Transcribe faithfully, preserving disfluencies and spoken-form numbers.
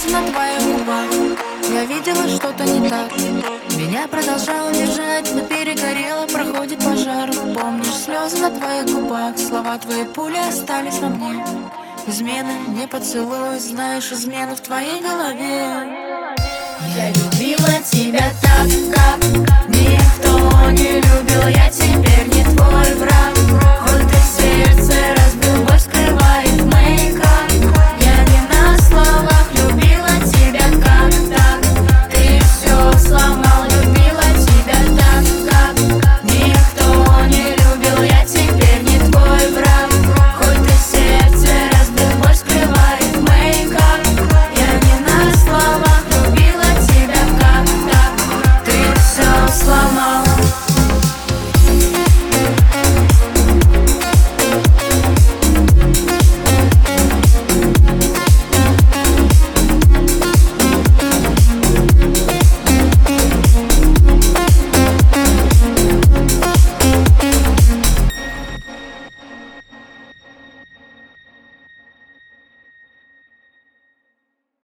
слезы на твоих губах. Я видела что-то не так, меня продолжало держать, но перегорело, проходит пожар. Помнишь слезы на твоих губах, слова твои пули остались во мне. Измены, не поцелуй, знаешь, измены в твоей голове. Я любила тебя так, как никто не любил. Я теперь не твой враг.